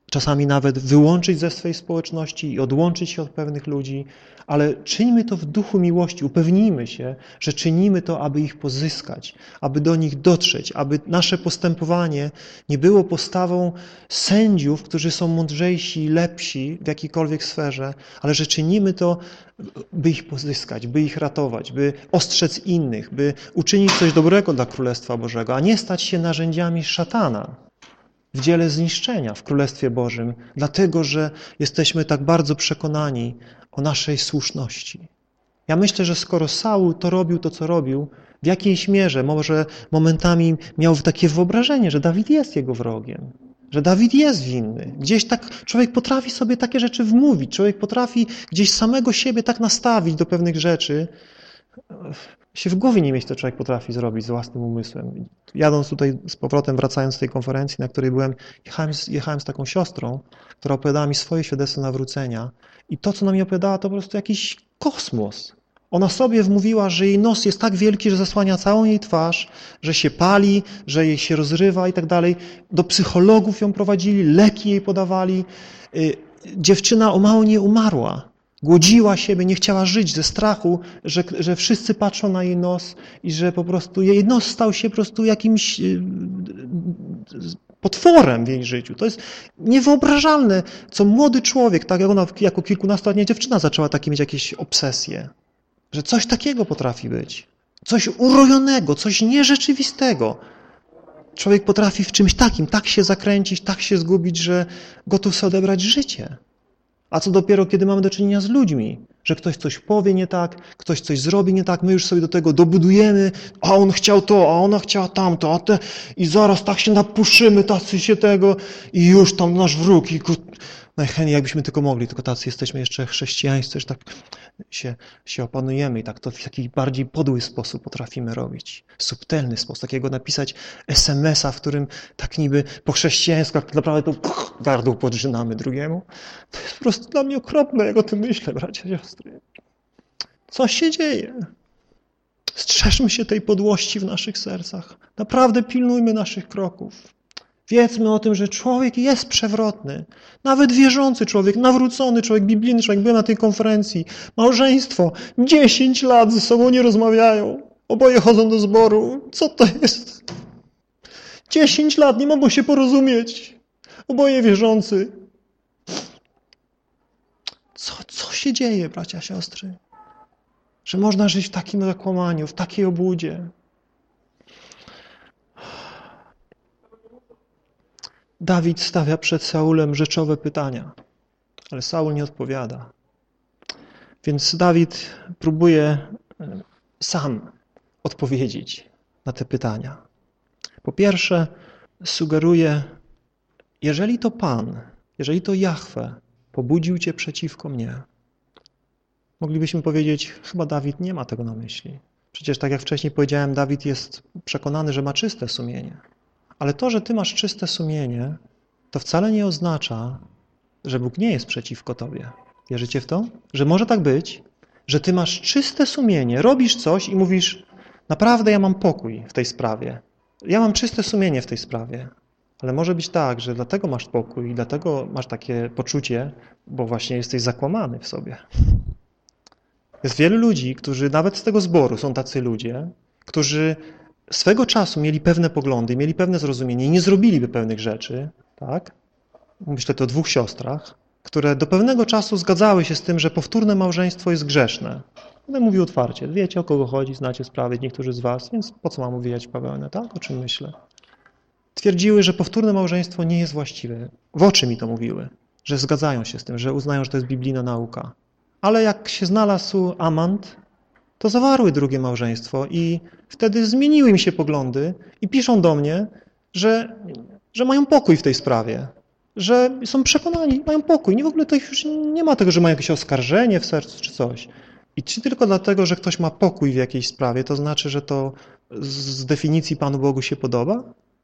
czasami nawet wyłączyć ze swej społeczności i odłączyć się od pewnych ludzi, ale czyńmy to w duchu miłości, upewnijmy się, że czynimy to, aby ich pozyskać, aby do nich dotrzeć, aby nasze postępowanie nie było postawą sędziów, którzy są mądrzejsi i lepsi w jakiejkolwiek sferze, ale że czynimy to, by ich pozyskać, by ich ratować, by ostrzec innych, by uczynić coś dobrego dla Królestwa Bożego, a nie stać się narzędziami szatana w dziele zniszczenia w Królestwie Bożym, dlatego, że jesteśmy tak bardzo przekonani o naszej słuszności. Ja myślę, że skoro Saul to robił to, co robił, w jakiejś mierze, może momentami miał takie wyobrażenie, że Dawid jest jego wrogiem, że Dawid jest winny. Gdzieś tak człowiek potrafi sobie takie rzeczy wmówić, człowiek potrafi gdzieś samego siebie tak nastawić do pewnych rzeczy, się w głowie nie mieć, co człowiek potrafi zrobić z własnym umysłem. Jadąc tutaj z powrotem, wracając z tej konferencji, na której byłem, jechałem z taką siostrą, która opowiadała mi swoje świadectwo nawrócenia i to, co nam mi opowiadała, to po prostu jakiś kosmos. Ona sobie wmówiła, że jej nos jest tak wielki, że zasłania całą jej twarz, że się pali, że jej się rozrywa i tak dalej. Do psychologów ją prowadzili, leki jej podawali. Dziewczyna o mało nie umarła. Głodziła siebie, nie chciała żyć ze strachu, że wszyscy patrzą na jej nos i że po prostu jej nos stał się po prostu jakimś potworem w jej życiu. To jest niewyobrażalne, co młody człowiek, tak jak ona jako kilkunastoletnia dziewczyna zaczęła takie mieć jakieś obsesje, że coś takiego potrafi być. Coś urojonego, coś nierzeczywistego. Człowiek potrafi w czymś takim tak się zakręcić, tak się zgubić, że gotów sobie odebrać życie. A co dopiero, kiedy mamy do czynienia z ludźmi, że ktoś coś powie nie tak, ktoś coś zrobi nie tak, my już sobie do tego dobudujemy, a on chciał to, a ona chciała tamto, i zaraz tak się napuszymy, tacy się tego i już tam nasz wróg i najchętniej jakbyśmy tylko mogli, tylko tacy jesteśmy jeszcze chrześcijańscy, że tak się opanujemy i tak to w taki bardziej podły sposób potrafimy robić. Subtelny sposób, takiego napisać SMS-a, w którym tak niby po chrześcijańsku, tak naprawdę to gardło podrzynamy drugiemu. To jest po prostu dla mnie okropne, jak o tym myślę, bracia i siostry. Co się dzieje? Strzeżmy się tej podłości w naszych sercach. Naprawdę pilnujmy naszych kroków. Wiedzmy o tym, że człowiek jest przewrotny. Nawet wierzący człowiek, nawrócony człowiek, biblijny człowiek. Byłem na tej konferencji. Małżeństwo. 10 lat ze sobą nie rozmawiają. Oboje chodzą do zboru. Co to jest? 10 lat nie mogą się porozumieć. Oboje wierzący. Co się dzieje, bracia, siostry? Że można żyć w takim zakłamaniu, w takiej obłudzie. Dawid stawia przed Saulem rzeczowe pytania, ale Saul nie odpowiada. Więc Dawid próbuje sam odpowiedzieć na te pytania. Po pierwsze, sugeruje, jeżeli to Pan, jeżeli to Jahwe pobudził cię przeciwko mnie, moglibyśmy powiedzieć, chyba Dawid nie ma tego na myśli. Przecież tak jak wcześniej powiedziałem, Dawid jest przekonany, że ma czyste sumienie. Ale to, że ty masz czyste sumienie, to wcale nie oznacza, że Bóg nie jest przeciwko tobie. Wierzycie w to? Że może tak być, że ty masz czyste sumienie, robisz coś i mówisz, naprawdę ja mam pokój w tej sprawie. Ja mam czyste sumienie w tej sprawie. Ale może być tak, że dlatego masz pokój i dlatego masz takie poczucie, bo właśnie jesteś zakłamany w sobie. Jest wielu ludzi, którzy nawet z tego zboru są tacy ludzie, którzy swego czasu mieli pewne poglądy, mieli pewne zrozumienie i nie zrobiliby pewnych rzeczy, tak? Myślę tu o 2 siostrach, które do pewnego czasu zgadzały się z tym, że powtórne małżeństwo jest grzeszne. Będę mówił otwarcie, wiecie o kogo chodzi, znacie sprawy, niektórzy z was, więc po co mam uwijać bawełnę, tak? O czym myślę? Twierdziły, że powtórne małżeństwo nie jest właściwe. W oczy mi to mówiły, że zgadzają się z tym, że uznają, że to jest biblijna nauka. Ale jak się znalazł amant, to zawarły drugie małżeństwo i wtedy zmieniły im się poglądy i piszą do mnie, że mają pokój w tej sprawie, że są przekonani, mają pokój. Nie w ogóle to już nie ma tego, że mają jakieś oskarżenie w sercu czy coś. I czy tylko dlatego, że ktoś ma pokój w jakiejś sprawie, to znaczy, że to z definicji Panu Bogu się podoba?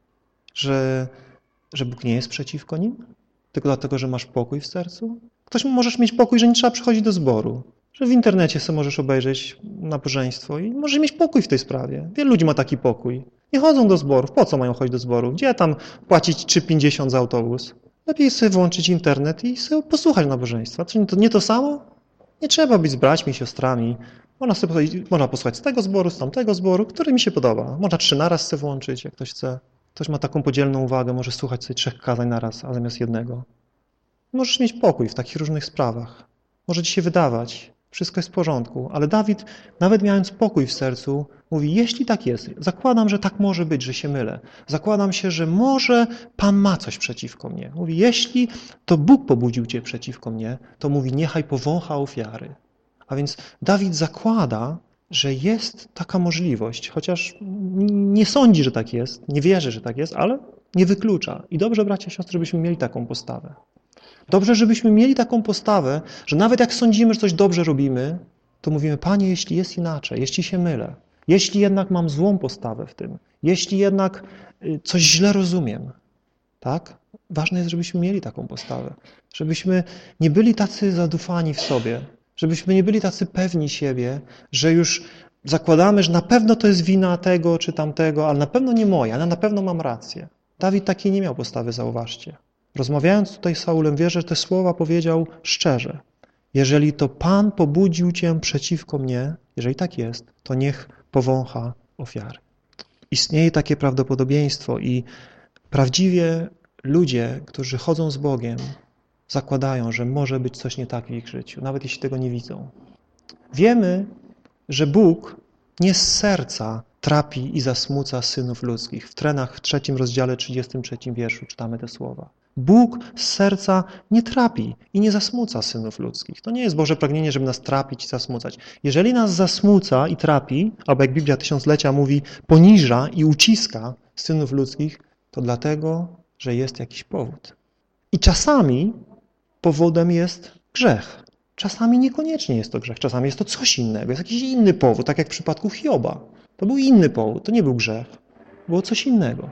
Że Bóg nie jest przeciwko nim? Tylko dlatego, że masz pokój w sercu? Możesz mieć pokój, że nie trzeba przychodzić do zboru. Że w internecie sobie możesz obejrzeć nabożeństwo i możesz mieć pokój w tej sprawie. Wielu ludzi ma taki pokój. Nie chodzą do zborów. Po co mają chodzić do zborów? Gdzie tam płacić 3,50 za autobus? Lepiej sobie włączyć internet i sobie posłuchać nabożeństwa. To nie to samo? Nie trzeba być z braćmi, siostrami. Można posłuchać z tego zboru, z tamtego zboru, który mi się podoba. Można 3 naraz sobie włączyć, jak ktoś chce. Ktoś ma taką podzielną uwagę, może słuchać sobie 3 kazań naraz, a zamiast jednego. Możesz mieć pokój w takich różnych sprawach. Może ci się wydawać, wszystko jest w porządku, ale Dawid, nawet mając pokój w sercu, mówi, jeśli tak jest, zakładam, że tak może być, że się mylę. Zakładam się, że może Pan ma coś przeciwko mnie. Mówi, jeśli to Bóg pobudził cię przeciwko mnie, to mówi, niechaj powącha ofiary. A więc Dawid zakłada, że jest taka możliwość, chociaż nie sądzi, że tak jest, nie wierzy, że tak jest, ale nie wyklucza. I dobrze, bracia i siostry, żebyśmy mieli taką postawę. Dobrze, żebyśmy mieli taką postawę, że nawet jak sądzimy, że coś dobrze robimy, to mówimy, Panie, jeśli jest inaczej, jeśli się mylę, jeśli jednak mam złą postawę w tym, jeśli jednak coś źle rozumiem, tak? Ważne jest, żebyśmy mieli taką postawę, żebyśmy nie byli tacy zadufani w sobie, żebyśmy nie byli tacy pewni siebie, że już zakładamy, że na pewno to jest wina tego czy tamtego, ale na pewno nie moja, ale na pewno mam rację. Dawid takiej nie miał postawy, zauważcie. Rozmawiając tutaj z Saulem, wierzę, że te słowa powiedział szczerze. Jeżeli to Pan pobudził cię przeciwko mnie, jeżeli tak jest, to niech powącha ofiary. Istnieje takie prawdopodobieństwo i prawdziwie ludzie, którzy chodzą z Bogiem, zakładają, że może być coś nie tak w ich życiu, nawet jeśli tego nie widzą. Wiemy, że Bóg nie z serca trapi i zasmuca synów ludzkich. W Trenach w 3 rozdziale 33 wierszu czytamy te słowa. Bóg z serca nie trapi i nie zasmuca synów ludzkich. To nie jest Boże pragnienie, żeby nas trapić i zasmucać. Jeżeli nas zasmuca i trapi, albo jak Biblia Tysiąclecia mówi, poniża i uciska synów ludzkich, to dlatego, że jest jakiś powód. I czasami powodem jest grzech. Czasami niekoniecznie jest to grzech, czasami jest to coś innego, jest jakiś inny powód, tak jak w przypadku Hioba. To był inny powód, to nie był grzech, było coś innego.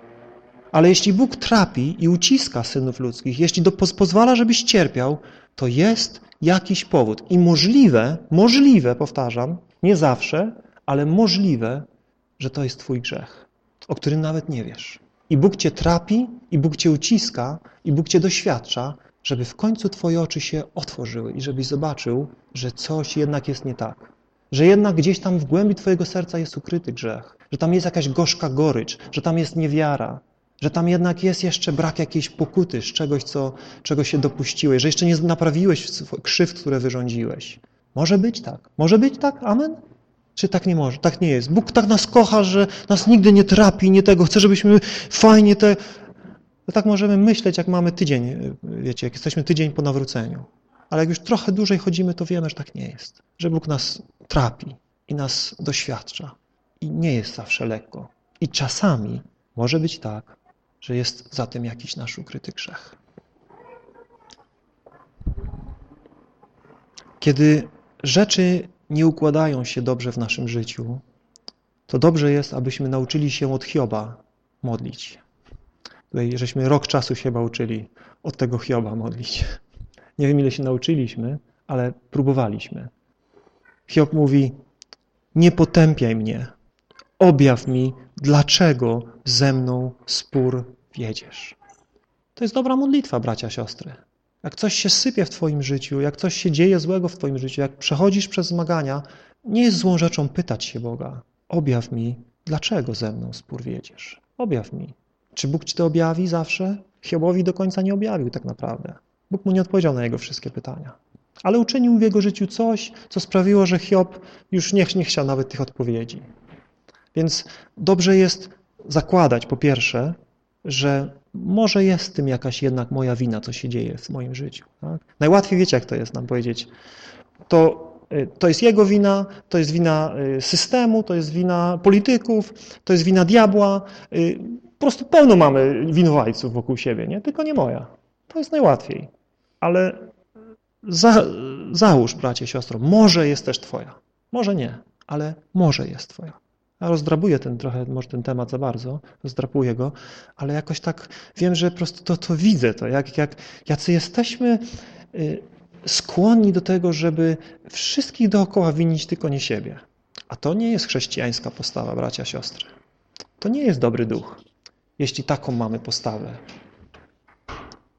Ale jeśli Bóg trapi i uciska synów ludzkich, jeśli pozwala, żebyś cierpiał, to jest jakiś powód. I możliwe, powtarzam, nie zawsze, ale możliwe, że to jest twój grzech, o którym nawet nie wiesz. I Bóg cię trapi, i Bóg cię uciska, i Bóg cię doświadcza, żeby w końcu twoje oczy się otworzyły i żebyś zobaczył, że coś jednak jest nie tak. Że jednak gdzieś tam w głębi twojego serca jest ukryty grzech, że tam jest jakaś gorzka gorycz, że tam jest niewiara, że tam jednak jest jeszcze brak jakiejś pokuty z czegoś, czego się dopuściłeś, że jeszcze nie naprawiłeś krzywd, które wyrządziłeś. Może być tak. Może być tak? Amen? Czy tak nie może? Tak nie jest. Bóg tak nas kocha, że nas nigdy nie trapi, nie tego. Chce, żebyśmy fajnie To tak możemy myśleć, jak mamy tydzień, wiecie, jak jesteśmy tydzień po nawróceniu. Ale jak już trochę dłużej chodzimy, to wiemy, że tak nie jest. Że Bóg nas trapi i nas doświadcza. I nie jest zawsze lekko. I czasami może być tak, że jest za tym jakiś nasz ukryty grzech. Kiedy rzeczy nie układają się dobrze w naszym życiu, to dobrze jest, abyśmy nauczyli się od Hioba modlić. Tutaj żeśmy rok czasu się chyba uczyli od tego Hioba modlić. Nie wiem, ile się nauczyliśmy, ale próbowaliśmy. Hiob mówi, nie potępiaj mnie, objaw mi, dlaczego ze mną spór wiedziesz. To jest dobra modlitwa, bracia, siostry. Jak coś się sypie w twoim życiu, jak coś się dzieje złego w twoim życiu, jak przechodzisz przez zmagania, nie jest złą rzeczą pytać się Boga. Objaw mi, dlaczego ze mną spór wiedziesz. Objaw mi. Czy Bóg ci to objawi zawsze? Hiobowi do końca nie objawił tak naprawdę. Bóg mu nie odpowiedział na jego wszystkie pytania. Ale uczynił w jego życiu coś, co sprawiło, że Hiob już nie chciał nawet tych odpowiedzi. Więc dobrze jest zakładać po pierwsze, że może jest w tym jakaś jednak moja wina, co się dzieje w moim życiu. Tak? Najłatwiej wiecie, jak to jest nam powiedzieć. To jest jego wina, to jest wina systemu, to jest wina polityków, to jest wina diabła. Po prostu pełno mamy winowajców wokół siebie, nie? Tylko nie moja. To jest najłatwiej. Ale załóż, bracie, siostro, może jest też twoja. Może nie, ale może jest twoja. Ja rozdrapuję może ten temat za bardzo, rozdrapuję go, ale jakoś tak wiem, że po prostu to widzę, jacy jesteśmy skłonni do tego, żeby wszystkich dookoła winić tylko nie siebie. A to nie jest chrześcijańska postawa, bracia, siostry. To nie jest dobry duch, jeśli taką mamy postawę.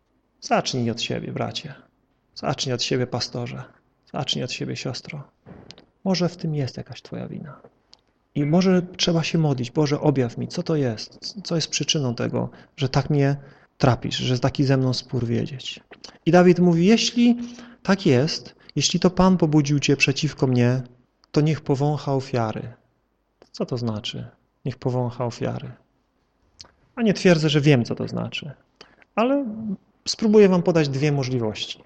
Zacznij od siebie, bracie. Zacznij od siebie, pastorze. Zacznij od siebie, siostro. Może w tym jest jakaś twoja wina. I może trzeba się modlić. Boże, objaw mi, co to jest? Co jest przyczyną tego, że tak mnie trapisz, że taki ze mną spór wiedzieć? I Dawid mówi, jeśli tak jest, jeśli to Pan pobudził cię przeciwko mnie, to niech powącha ofiary. Co to znaczy? Niech powącha ofiary. A nie twierdzę, że wiem, co to znaczy. Ale spróbuję wam podać dwie możliwości.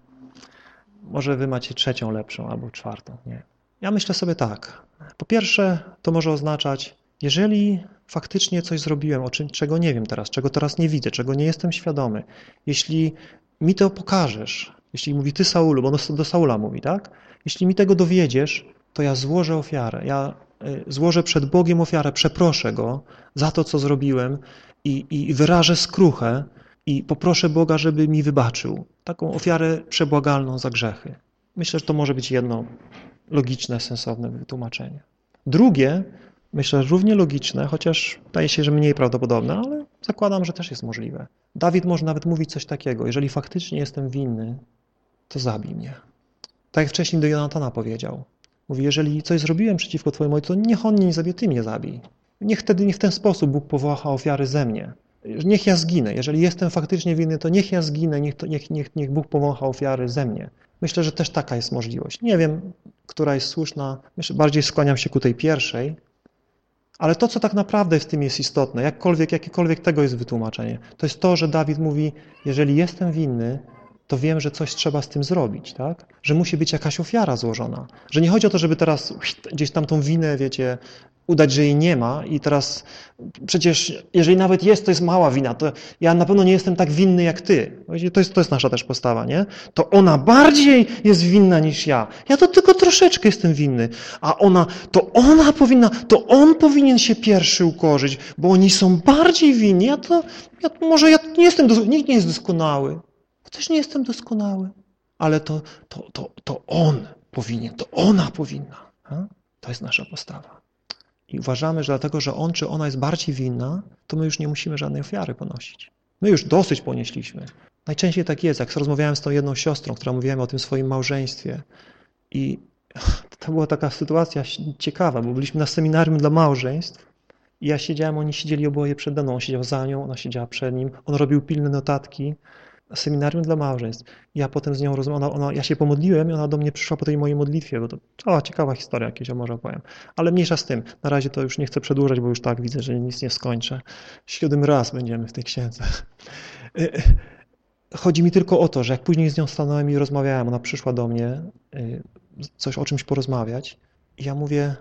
Może wy macie trzecią lepszą albo czwartą. Nie. Ja myślę sobie tak. Po pierwsze, to może oznaczać, jeżeli faktycznie coś zrobiłem, czego nie wiem teraz, czego teraz nie widzę, czego nie jestem świadomy, jeśli mi to pokażesz, jeśli mówi ty Saulu, bo on do Saula mówi, tak? Jeśli mi tego dowiedziesz, to ja złożę ofiarę. Ja złożę przed Bogiem ofiarę, przeproszę Go za to, co zrobiłem i wyrażę skruchę i poproszę Boga, żeby mi wybaczył. Taką ofiarę przebłagalną za grzechy. Myślę, że to może być jedno logiczne, sensowne wytłumaczenie. Drugie, myślę, równie logiczne, chociaż wydaje się, że mniej prawdopodobne, ale zakładam, że też jest możliwe. Dawid może nawet mówić coś takiego, jeżeli faktycznie jestem winny, to zabij mnie. Tak jak wcześniej do Jonatana powiedział. Mówi, jeżeli coś zrobiłem przeciwko twojemu ojcu, to niech on nie zabije, ty mnie zabij. Niech w ten sposób Bóg powącha ofiary ze mnie. Niech ja zginę. Jeżeli jestem faktycznie winny, to niech ja zginę, niech Bóg powącha ofiary ze mnie. Myślę, że też taka jest możliwość. Nie wiem, która jest słuszna. Myślę, bardziej skłaniam się ku tej pierwszej. Ale to, co tak naprawdę w tym jest istotne, jakiekolwiek tego jest wytłumaczenie, to jest to, że Dawid mówi, jeżeli jestem winny, to wiem, że coś trzeba z tym zrobić, tak? Że musi być jakaś ofiara złożona. Że nie chodzi o to, żeby teraz gdzieś tam tą winę, wiecie, udać, że jej nie ma i teraz przecież, jeżeli nawet jest, to jest mała wina, to ja na pewno nie jestem tak winny jak ty. To jest nasza też postawa, nie? To ona bardziej jest winna niż ja. Ja to tylko troszeczkę jestem winny. A to on powinien się pierwszy ukorzyć, bo oni są bardziej winni. Może ja nie jestem, nikt nie jest doskonały. Ja też nie jestem doskonały. Ale to on powinien, to ona powinna. To jest nasza postawa. I uważamy, że dlatego, że on czy ona jest bardziej winna, to my już nie musimy żadnej ofiary ponosić. My już dosyć ponieśliśmy. Najczęściej tak jest, jak rozmawiałem z tą jedną siostrą, która mówiła o tym swoim małżeństwie. I to była taka sytuacja ciekawa, bo byliśmy na seminarium dla małżeństw i ja siedziałem, oni siedzieli oboje przede mną, on siedział za nią, ona siedziała przed nim, on robił pilne notatki. Seminarium dla małżeństw. Ja potem z nią rozmawiałem, ja się pomodliłem i ona do mnie przyszła po tej mojej modlitwie, bo to ciekawa historia jakieś, może opowiem. Ale mniejsza z tym. Na razie to już nie chcę przedłużać, bo już tak widzę, że nic nie skończę. 7 raz będziemy w tej księdze. Chodzi mi tylko o to, że jak później z nią stanąłem i rozmawiałem, ona przyszła do mnie coś o czymś porozmawiać i ja mówię,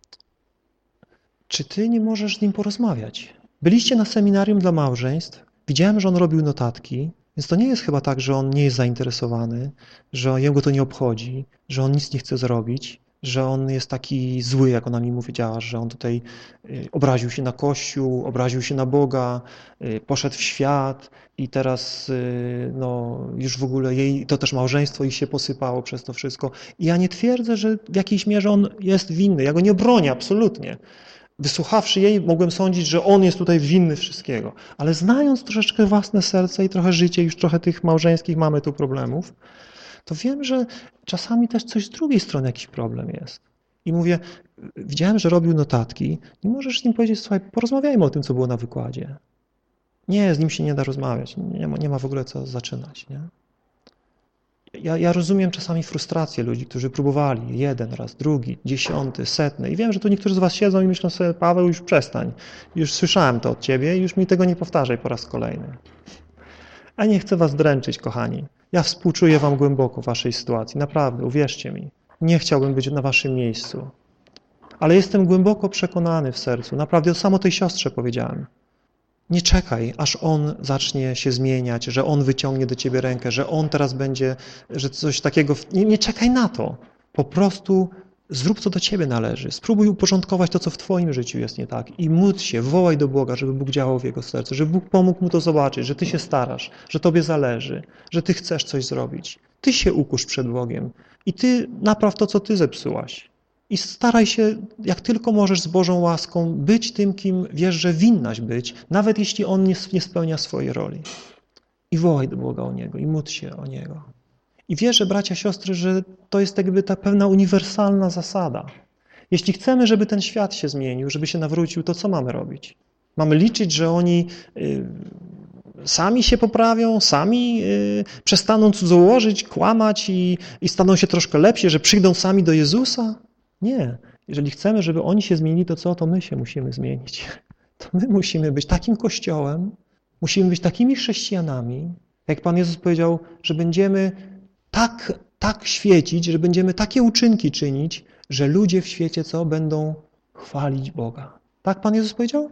czy ty nie możesz z nim porozmawiać? Byliście na seminarium dla małżeństw, widziałem, że on robił notatki, więc to nie jest chyba tak, że on nie jest zainteresowany, że jego to nie obchodzi, że on nic nie chce zrobić, że on jest taki zły, jak ona mi powiedziała, że on tutaj obraził się na Kościół, obraził się na Boga, poszedł w świat i teraz już w ogóle to też małżeństwo ich się posypało przez to wszystko. I ja nie twierdzę, że w jakiejś mierze on jest winny. Ja go nie bronię, absolutnie. Wysłuchawszy jej, mogłem sądzić, że on jest tutaj winny wszystkiego. Ale znając troszeczkę własne serce i trochę życie, już trochę tych małżeńskich mamy tu problemów, to wiem, że czasami też coś z drugiej strony jakiś problem jest. I mówię, widziałem, że robił notatki, nie możesz z nim powiedzieć, słuchaj, porozmawiajmy o tym, co było na wykładzie. Nie, z nim się nie da rozmawiać, nie ma w ogóle co zaczynać. Nie? Ja rozumiem czasami frustrację ludzi, którzy próbowali jeden raz, drugi, 10, 100 i wiem, że tu niektórzy z was siedzą i myślą sobie, Paweł, już przestań. Już słyszałem to od ciebie i już mi tego nie powtarzaj po raz kolejny. A nie chcę was dręczyć, kochani. Ja współczuję wam głęboko w waszej sytuacji, naprawdę, uwierzcie mi. Nie chciałbym być na waszym miejscu. Ale jestem głęboko przekonany w sercu, naprawdę samo tej siostrze powiedziałem. Nie czekaj, aż on zacznie się zmieniać, że on wyciągnie do ciebie rękę, że on teraz będzie, że coś takiego... Nie czekaj na to. Po prostu zrób, co do ciebie należy. Spróbuj uporządkować to, co w twoim życiu jest nie tak. I módl się, wołaj do Boga, żeby Bóg działał w jego sercu, żeby Bóg pomógł mu to zobaczyć, że ty się starasz, że tobie zależy, że ty chcesz coś zrobić. Ty się ukusz przed Bogiem i ty napraw to, co ty zepsułaś. I staraj się, jak tylko możesz z Bożą łaską, być tym, kim wiesz, że winnaś być, nawet jeśli on nie spełnia swojej roli. I wołaj do Boga o Niego, i módl się o Niego. I wierzę, bracia, siostry, że to jest jakby ta pewna uniwersalna zasada. Jeśli chcemy, żeby ten świat się zmienił, żeby się nawrócił, to co mamy robić? Mamy liczyć, że oni sami się poprawią, sami przestaną cudzołożyć, kłamać i staną się troszkę lepsi, że przyjdą sami do Jezusa? Nie. Jeżeli chcemy, żeby oni się zmienili, to co? To my się musimy zmienić. To my musimy być takim Kościołem, musimy być takimi chrześcijanami, jak Pan Jezus powiedział, że będziemy tak świecić, że będziemy takie uczynki czynić, że ludzie w świecie co? Będą chwalić Boga. Tak Pan Jezus powiedział?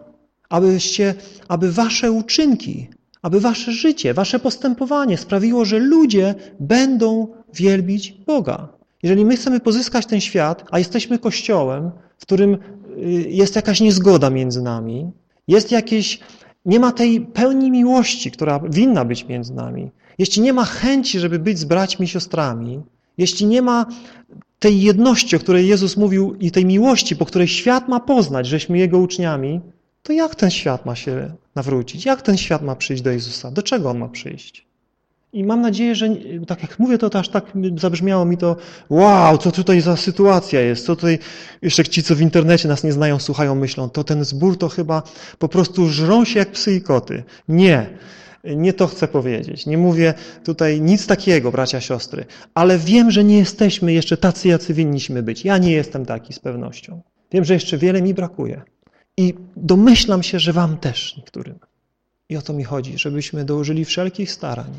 Aby wasze uczynki, aby wasze życie, wasze postępowanie sprawiło, że ludzie będą wielbić Boga. Jeżeli my chcemy pozyskać ten świat, a jesteśmy Kościołem, w którym jest jakaś niezgoda między nami, nie ma tej pełni miłości, która winna być między nami, jeśli nie ma chęci, żeby być z braćmi i siostrami, jeśli nie ma tej jedności, o której Jezus mówił i tej miłości, po której świat ma poznać, żeśmy Jego uczniami, to jak ten świat ma się nawrócić? Jak ten świat ma przyjść do Jezusa? Do czego on ma przyjść? I mam nadzieję, że tak jak mówię, to aż tak zabrzmiało mi to, wow, co tutaj za sytuacja jest, co tutaj, jeszcze ci, co w internecie nas nie znają, słuchają, myślą, to ten zbór to chyba po prostu żrą się jak psy i koty. Nie to chcę powiedzieć. Nie mówię tutaj nic takiego, bracia, siostry, ale wiem, że nie jesteśmy jeszcze tacy, jacy winniśmy być. Ja nie jestem taki z pewnością. Wiem, że jeszcze wiele mi brakuje. I domyślam się, że wam też niektórym. I o to mi chodzi, żebyśmy dołożyli wszelkich starań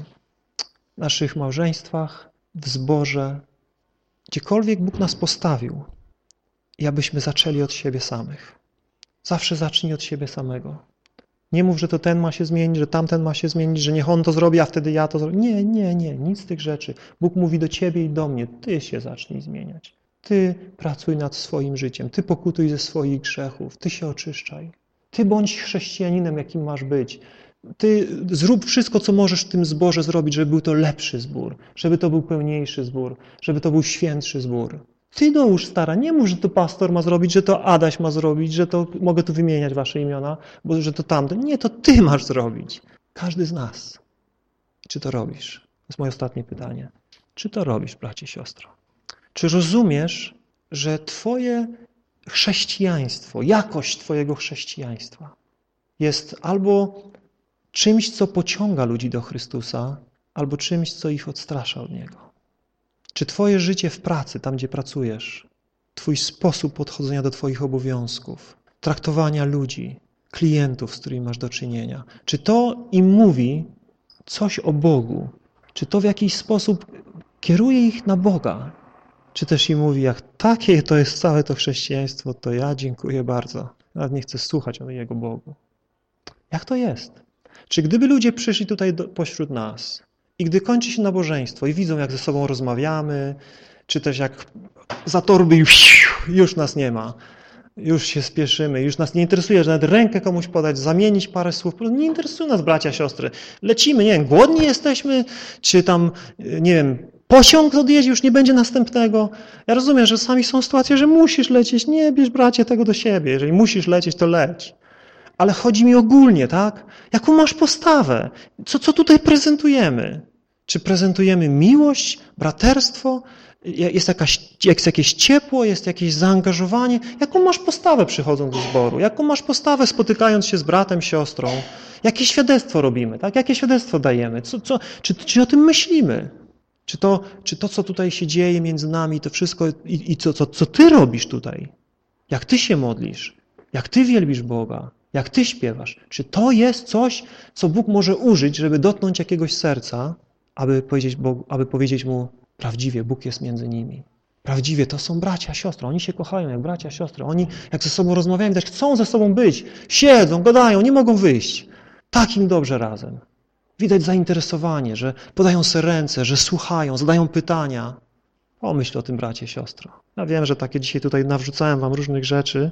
w naszych małżeństwach, w zborze, gdziekolwiek Bóg nas postawił i abyśmy zaczęli od siebie samych. Zawsze zacznij od siebie samego. Nie mów, że to ten ma się zmienić, że tamten ma się zmienić, że niech on to zrobi, a wtedy ja to zrobię. Nie, nic z tych rzeczy. Bóg mówi do ciebie i do mnie, ty się zacznij zmieniać. Ty pracuj nad swoim życiem, ty pokutuj ze swoich grzechów, ty się oczyszczaj. Ty bądź chrześcijaninem, jakim masz być. Ty zrób wszystko, co możesz w tym zborze zrobić, żeby był to lepszy zbór, żeby to był pełniejszy zbór, żeby to był świętszy zbór. Ty dołóż starań, nie mów, że to pastor ma zrobić, że to Adaś ma zrobić, że to mogę tu wymieniać wasze imiona, bo że to tamten. Nie, to ty masz zrobić. Każdy z nas. Czy to robisz? To jest moje ostatnie pytanie. Czy to robisz, bracie, siostro? Czy rozumiesz, że twoje chrześcijaństwo, jakość twojego chrześcijaństwa jest albo czymś, co pociąga ludzi do Chrystusa, albo czymś, co ich odstrasza od Niego? Czy twoje życie w pracy, tam gdzie pracujesz, twój sposób podchodzenia do twoich obowiązków, traktowania ludzi, klientów, z którymi masz do czynienia, czy to im mówi coś o Bogu? Czy to w jakiś sposób kieruje ich na Boga? Czy też im mówi, jak takie to jest całe to chrześcijaństwo, to ja dziękuję bardzo. Nawet nie chcę słuchać o Jego Bogu. Jak to jest? Czy gdyby ludzie przyszli tutaj pośród nas i gdy kończy się nabożeństwo i widzą, jak ze sobą rozmawiamy, czy też jak za torby już nas nie ma, już się spieszymy, już nas nie interesuje, że nawet rękę komuś podać, zamienić parę słów, nie interesuje nas, bracia, siostry. Lecimy, nie wiem, głodni jesteśmy, czy tam, nie wiem, pociąg odjedzie, już nie będzie następnego. Ja rozumiem, że czasami są sytuacje, że musisz lecieć. Nie bierz, bracie, tego do siebie. Jeżeli musisz lecieć, to leć. Ale chodzi mi ogólnie, tak? Jaką masz postawę? Co tutaj prezentujemy? Czy prezentujemy miłość, braterstwo? Jest jakieś ciepło, jest jakieś zaangażowanie? Jaką masz postawę przychodząc do zboru? Jaką masz postawę spotykając się z bratem, siostrą? Jakie świadectwo robimy, tak? Jakie świadectwo dajemy? Czy o tym myślimy? Czy to, co tutaj się dzieje między nami, to wszystko i co ty robisz tutaj? Jak ty się modlisz? Jak ty wielbisz Boga? Jak ty śpiewasz? Czy to jest coś, co Bóg może użyć, żeby dotknąć jakiegoś serca, aby powiedzieć Mu, prawdziwie Bóg jest między nimi. Prawdziwie to są bracia, siostry. Oni się kochają jak bracia, siostry. Oni jak ze sobą rozmawiają, widać, chcą ze sobą być. Siedzą, gadają, nie mogą wyjść. Tak im dobrze razem. Widać zainteresowanie, że podają sobie ręce, że słuchają, zadają pytania. Pomyśl o tym, bracie, siostro. Ja wiem, że takie dzisiaj tutaj nawrzucałem wam różnych rzeczy,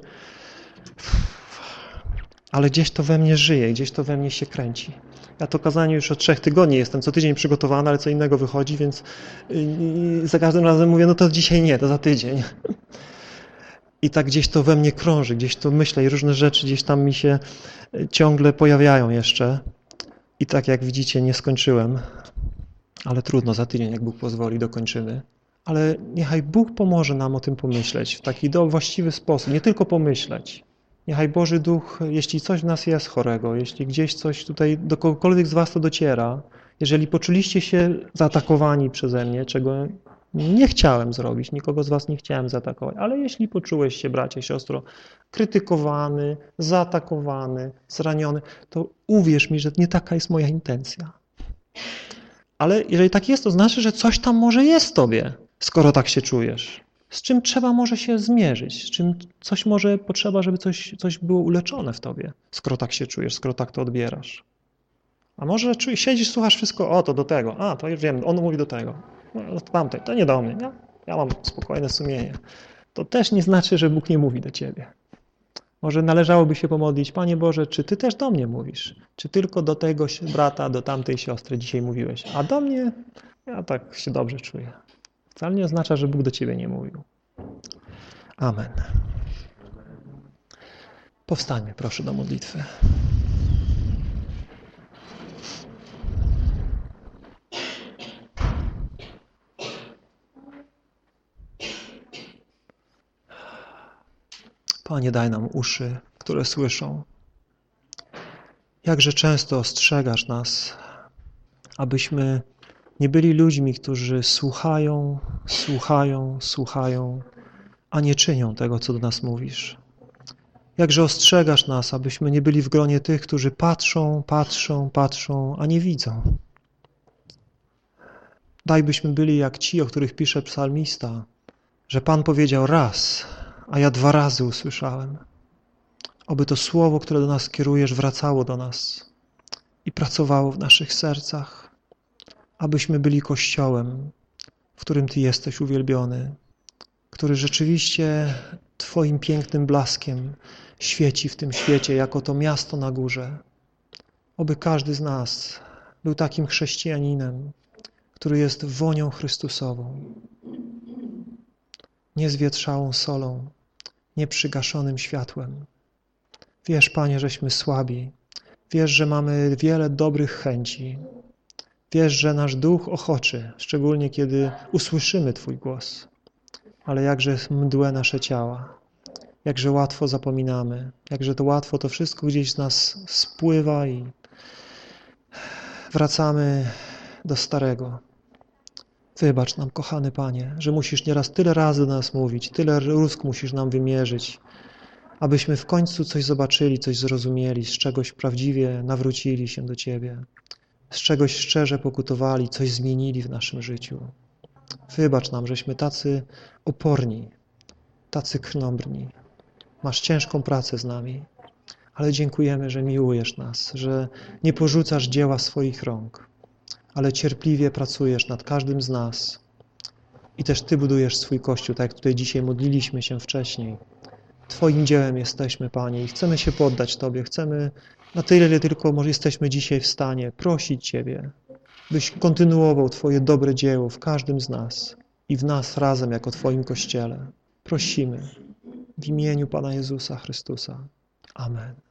ale gdzieś to we mnie żyje, gdzieś to we mnie się kręci. Ja to kazanie już od 3 tygodni jestem, co tydzień przygotowany, ale co innego wychodzi, więc za każdym razem mówię, no to dzisiaj nie, to za tydzień. I tak gdzieś to we mnie krąży, gdzieś to myślę i różne rzeczy gdzieś tam mi się ciągle pojawiają jeszcze. I tak jak widzicie, nie skończyłem, ale trudno, za tydzień, jak Bóg pozwoli, dokończymy. Ale niechaj Bóg pomoże nam o tym pomyśleć w taki właściwy sposób, nie tylko pomyśleć. Niechaj Boży Duch, jeśli coś w nas jest chorego, jeśli gdzieś coś tutaj do kogokolwiek z was to dociera, jeżeli poczuliście się zaatakowani przeze mnie, czego nie chciałem zrobić, nikogo z was nie chciałem zaatakować, ale jeśli poczułeś się, bracie, siostro, krytykowany, zaatakowany, zraniony, to uwierz mi, że nie taka jest moja intencja. Ale jeżeli tak jest, to znaczy, że coś tam może jest w tobie, skoro tak się czujesz. Z czym trzeba może się zmierzyć, z czym coś może potrzeba, żeby coś było uleczone w tobie, skoro tak się czujesz, skoro tak to odbierasz. A może siedzisz, słuchasz wszystko, to do tego, to już wiem, on mówi do tego, tamtej, to nie do mnie, ja mam spokojne sumienie. To też nie znaczy, że Bóg nie mówi do ciebie. Może należałoby się pomodlić, Panie Boże, czy Ty też do mnie mówisz? Czy tylko do tego brata, do tamtej siostry dzisiaj mówiłeś? A do mnie, ja tak się dobrze czuję. Wcale nie oznacza, że Bóg do ciebie nie mówił. Amen. Powstańmy, proszę, do modlitwy. Panie, daj nam uszy, które słyszą. Jakże często ostrzegasz nas, abyśmy nie byli ludźmi, którzy słuchają, a nie czynią tego, co do nas mówisz. Jakże ostrzegasz nas, abyśmy nie byli w gronie tych, którzy patrzą, a nie widzą. Daj, byśmy byli jak ci, o których pisze psalmista, że Pan powiedział raz, a ja 2 razy usłyszałem. Oby to słowo, które do nas kierujesz, wracało do nas i pracowało w naszych sercach, abyśmy byli Kościołem, w którym Ty jesteś uwielbiony, który rzeczywiście Twoim pięknym blaskiem świeci w tym świecie, jako to miasto na górze. Oby każdy z nas był takim chrześcijaninem, który jest wonią Chrystusową, niezwietrzałą solą, nieprzygaszonym światłem. Wiesz, Panie, żeśmy słabi. Wiesz, że mamy wiele dobrych chęci. Wiesz, że nasz duch ochoczy, szczególnie kiedy usłyszymy Twój głos. Ale jakże mdłe nasze ciała, jakże łatwo zapominamy, jakże to łatwo to wszystko gdzieś z nas spływa i wracamy do starego. Wybacz nam, kochany Panie, że musisz nieraz tyle razy do nas mówić, tyle rusk musisz nam wymierzyć, abyśmy w końcu coś zobaczyli, coś zrozumieli, z czegoś prawdziwie nawrócili się do Ciebie, z czegoś szczerze pokutowali, coś zmienili w naszym życiu. Wybacz nam, żeśmy tacy oporni, tacy krnąbrni. Masz ciężką pracę z nami, ale dziękujemy, że miłujesz nas, że nie porzucasz dzieła swoich rąk, ale cierpliwie pracujesz nad każdym z nas i też Ty budujesz swój Kościół, tak jak tutaj dzisiaj modliliśmy się wcześniej. Twoim dziełem jesteśmy, Panie, i chcemy się poddać Tobie. Chcemy na tyle, ile tylko może jesteśmy dzisiaj w stanie prosić Ciebie, byś kontynuował Twoje dobre dzieło w każdym z nas i w nas razem jako Twoim Kościele. Prosimy w imieniu Pana Jezusa Chrystusa. Amen.